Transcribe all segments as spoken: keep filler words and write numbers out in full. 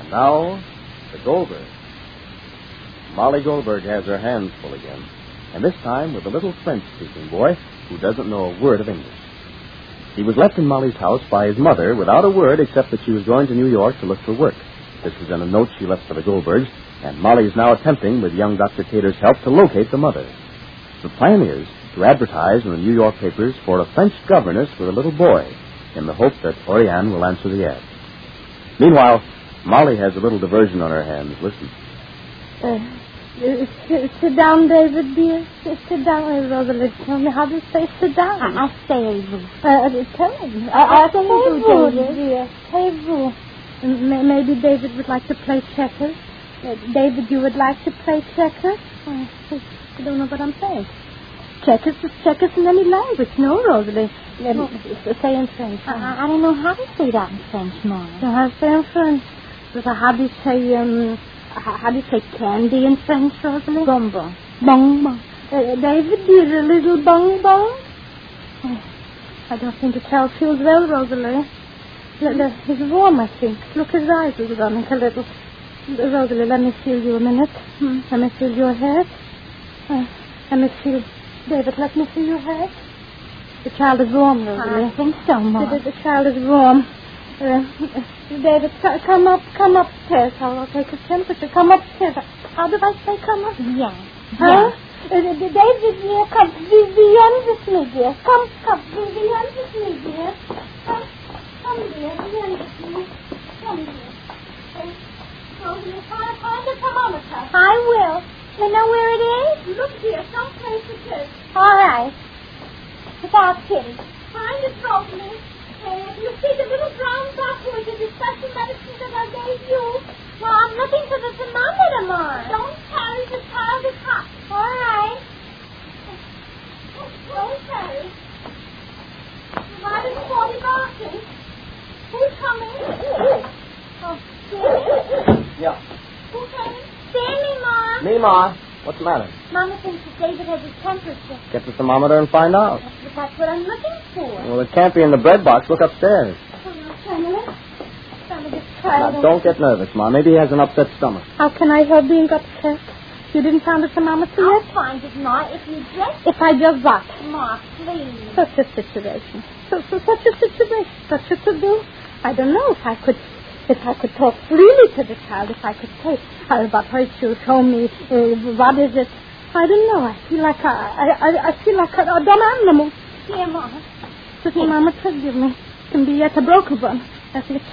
And now, the Goldberg. Molly Goldberg has her hands full again, and this time with a little French-speaking boy who doesn't know a word of English. He was left in Molly's house by his mother without a word except that she was going to New York to look for work. This was in a note she left for the Goldbergs, and Molly is now attempting, with young Doctor Cater's help, to locate the mother. The plan is to advertise in the New York papers for a French governess with a little boy, in the hope that Oriane will answer the ad. Meanwhile, Molly has a little diversion on her hands. Listen. Uh, sit, sit down, David, dear. Sit, sit down, Rosalie. Tell me how to say sit down. I, I say vous. Uh, tell me. I, I say vous, dear. Say vous. M- maybe David would like to play checkers. Uh, David, you would like to play checkers? Uh, I don't know what I'm saying. Checkers is checkers in any language. No, Rosalie. Um, say in French. I, I don't know how to say that in French, Mom. So how to say in French? So how do you say, um, how do you say candy in French, Rosalie? Bonbon. Bonbon. Uh, David, dear, a little bonbon? Oh, I don't think the child feels well, Rosalie. L- l- he's warm, I think. Look, his eyes are running a little. Rosalie, let me feel you a minute. Hmm. Let me feel your head. Uh, let me feel... David, let me feel your head. The child is warm, Rosalie. I think so, Mom. The, the, the child is warm. Uh, David, c- come up, come upstairs. I'll, I'll take his temperature. Come upstairs. How did I say come up? Yeah. Huh? Uh, David, dear, come. Be- Beyond with me, dear. Come, come. Be- Beyond with me, dear. Come, come, dear. Beyond with me. Come, dear. Uh, Rosalie, find, find the thermometer. I will. You know where it is? Look, dear, someplace it is. All right. Without Kitty. Find it, Rosalie. Uh, you see the little brown bottle with the special medicine that I gave you? Well, I'm looking for the thermometer, Mom. Don't carry the child is hot. All right. Don't carry. Why did Forty barking? Who's coming? Oh, Sammy? Yeah. Who's coming? Sammy, Mom. Me, Ma. What's the matter? Mama thinks that David has his temperature. Get the thermometer and find out. But that's what I'm looking for. Well, it can't be in the bread box. Look upstairs. Oh, no, Sammy. Sammy, this child. Now, don't get nervous, Ma. Maybe he has an upset stomach. How can I help being upset? You didn't find the thermometer I'll yet? find it, Ma, if you just... If I just what? Ma, please. Such a situation. So, so such a situation. Such a to-do. I don't know if I could... If I could talk freely to the child, if I could say, how about her, she'll show me, uh, what is it? I don't know. I feel like a, I, I, I feel like a, a dumb animal. Here, Ma. The thermometer give me can be yet a broken one. That's it.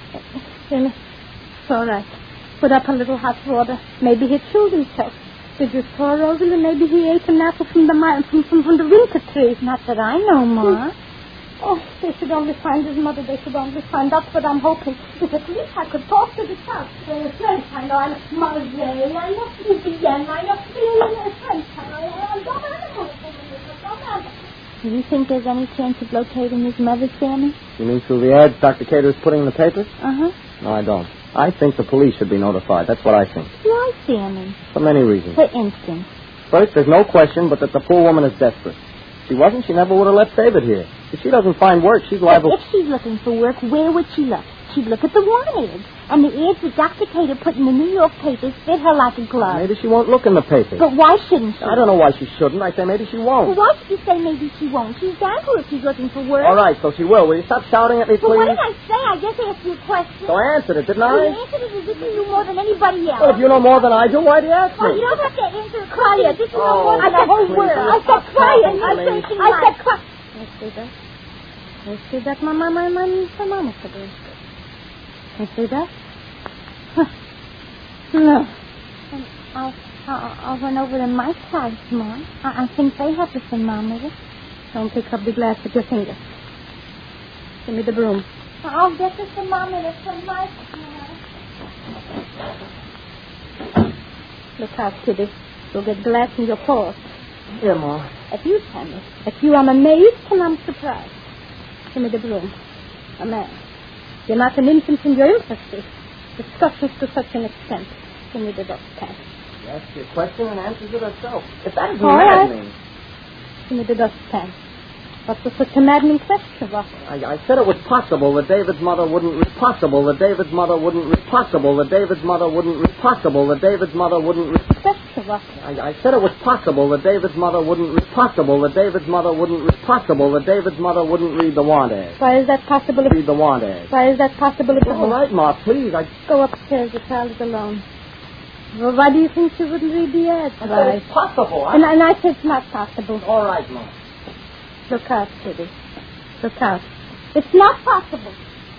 It's all right. Put up a little hot water. Maybe he chilled himself. Did you saw Rosalie? Maybe he ate an apple from the from, from, from the winter tree. Not that I know, Ma. Oh, they should only find his mother. They should only find out what I'm hoping. If at least I could talk to the child. Uh, French, I know. I'm Marseille. I know Vivienne. I know French. I know. I'm dumb animal. Dumb animal. Do you think there's any chance of locating his mother, Sammy? You mean through the ads Doctor Cater is putting in the papers? Uh-huh. No, I don't. I think the police should be notified. That's what I think. Why, Sammy? For many reasons. For instance. First, there's no question but that the poor woman is desperate. If she wasn't, she never would have left David here. If she doesn't find work, she's liable... But if she's looking for work, where would she look? She'd look at the want ads. And the ads that Doctor Cater put in the New York papers fit her like a glove. Maybe she won't look in the papers. But why shouldn't she? I don't know why she shouldn't. I say maybe she won't. Well, why should you say maybe she won't? She's down for if she's looking for work. All right, so she will. Will you stop shouting at me, please? Well, what did I say? I just asked you a question. So I answered it, didn't You I? answered it as if you knew more than anybody else. Well, if you know more than I do, why do you ask Well, me? you don't have to answer quiet. This is Oh, no more than the whole please, world. will I you said stop quiet. talking, I please? said I quiet. said quiet. I see that. I see that, Mama, my, my, my thermometer is good. I see that. Huh. No. I'll, I'll, I'll run over to my house, Mom. I, I think they have the thermometer. Don't pick up the glass with your finger. Give me the broom. I'll get the thermometer from my house. Look out, kiddy. You'll get glass in your paws. Yeah, Ma. At you, Sammy. At you, I'm amazed and I'm surprised. Give me the broom. A man. You're not an infant in your infancy. Discussions to such an extent. Give me the dustpan. She asks you a question and answers it herself. If that isn't All right. maddening. Give me the dustpan. What's with such a maddening question, Rocky? I, I said it was possible that David's mother wouldn't... Re- possible that David's mother wouldn't... Re- possible that David's mother wouldn't... Re- possible that David's mother wouldn't... Re- Question, Rocky. I, I said it was possible that David's mother wouldn't... Re- possible that David's mother wouldn't... Re- possible that David's mother wouldn't read the want ad. Why is that possible? Read the want ad. Why is that possible? All right, Ma, please. I... Go upstairs. The child is alone. Well, why do you think she wouldn't read the ad? I said it's possible. I... And, and I say it's not possible. All right, Ma. Look out, Kitty. Look out. It's not possible.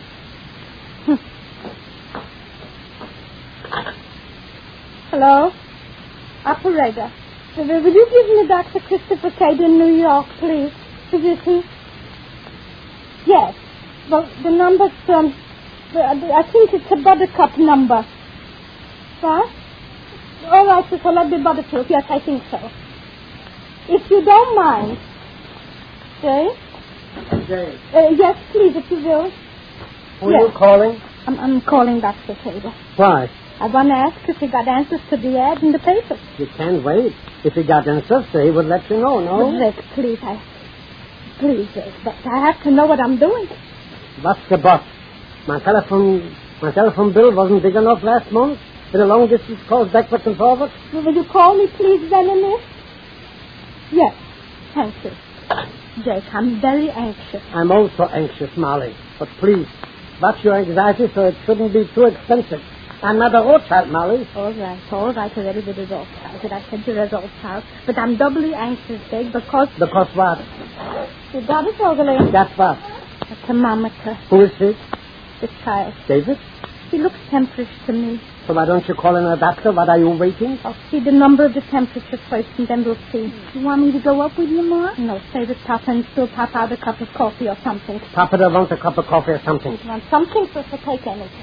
Hello? Operator. Will you give me Doctor Christopher Cade in New York, please? Is he? Yes. Well, the number's from... I think it's a Buttercup number. What? All right, so will that be Buttercup? Yes, I think so. If you don't mind... Jay? Jay. Uh, yes, please, if you will. Who yes. are you calling? I'm, I'm calling Doctor Cade. Why? I want to ask if he got answers to the ad in the paper. You can't wait. If he got answers, he would let you know, no? But Rick, please, I... Please, Rick, but I have to know what I'm doing. What's the but? My telephone... My telephone bill wasn't big enough last month? With a long-distance calls backwards and forwards? Will you call me, please, then, in this? Yes, thank you. Jake, I'm very anxious. I'm also anxious, Molly. But please, watch your anxiety so it shouldn't be too expensive. I'm not a Rothschild, Molly. All right, all right, a little bit of Rothschild. Did I send you a Rothschild? But I'm doubly anxious, Jake, because... Because what? You got it, Rosalie? That's what? A thermometer. Who is he? The child. David? He looks temperish to me. So why don't you call in a doctor? What are you waiting? I'll see the number of the temperature first, and then we'll see. You want me to go up with you, Ma? No, stay with Papa and still pop out a cup of coffee or something. Papa does want a cup of coffee or something. You want something, so to take anything.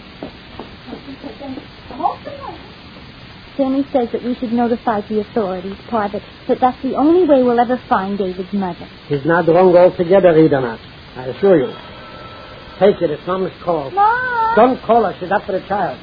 Sammy says that we should notify the authorities, private, that that's the only way we'll ever find David's mother. He's not wrong altogether, Edenat. I assure you. Take it. It's Mama's call. Mom! Don't call her. She's up for the child.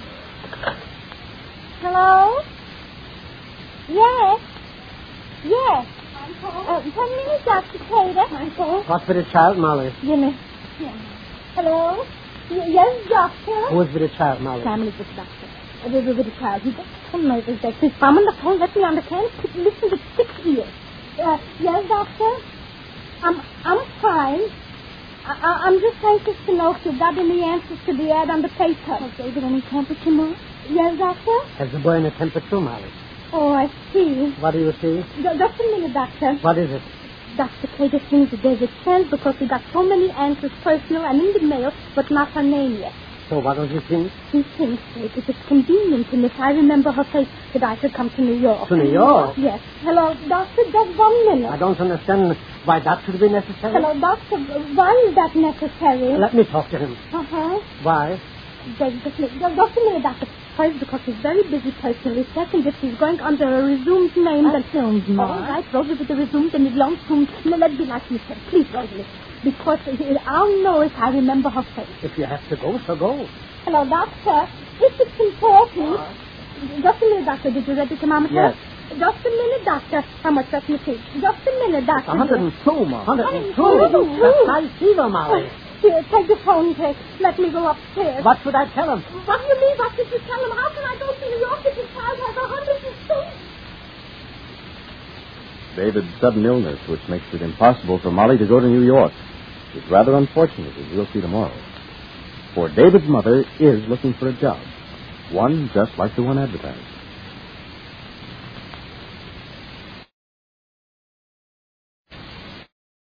Hello? Yes? Yes. Uh, one minute, Doctor Tater. What's for the child, Molly? Jimmy. Hello? Y- yes, Doctor? Who is for the child, Molly? Family with the doctor. Uh, with, with the child. He got so nervous that his mom on the phone let me understand. Listen to six ears. Uh, yes, Doctor? I'm, I'm fine. I, I, I'm just anxious to know if you got any answers to the ad on the paper. Has David any temperature, Ma? Yes, Doctor? Has the boy in a temper too, Molly? Oh, I see. What do you see? D- just a minute, Doctor. What is it? Doctor Cater thinks that David's chance because he got so many answers personal and in the mail, but not her name yet. So what does he think? He thinks that if it's convenient and if I remember her face, that I should come to New York. To New York? Yes. Hello, Doctor, just one minute. I don't understand why that should be necessary. Hello, Doctor, why is that necessary? Let me talk to him. Uh-huh. Why? Just, just, just a minute, Doctor. First, because he's very busy personally. Second, if he's going under a resumed name, then... Assumed, Ma. All right, Rosie with the resumed and the long-assumed. No, let's be like you said. Please, Rosalie. Because I'll know if I remember her face. If you have to go, so go. Hello, Doctor. If it's important... Just a minute, Doctor. Did you read the thermometer? Yes. Just a minute, Doctor. How much? Let me see. Just a minute, Doctor. one hundred two, Ma. one hundred two. one hundred two. That's high fever, Molly. Here, take the phone, Dick. Let me go upstairs. What should I tell him? What do you mean? What did you tell him? How can I go to New York if his child has a hundred and two? David's sudden illness, which makes it impossible for Molly to go to New York, is rather unfortunate, as we'll see tomorrow. For David's mother is looking for a job, one just like the one advertised.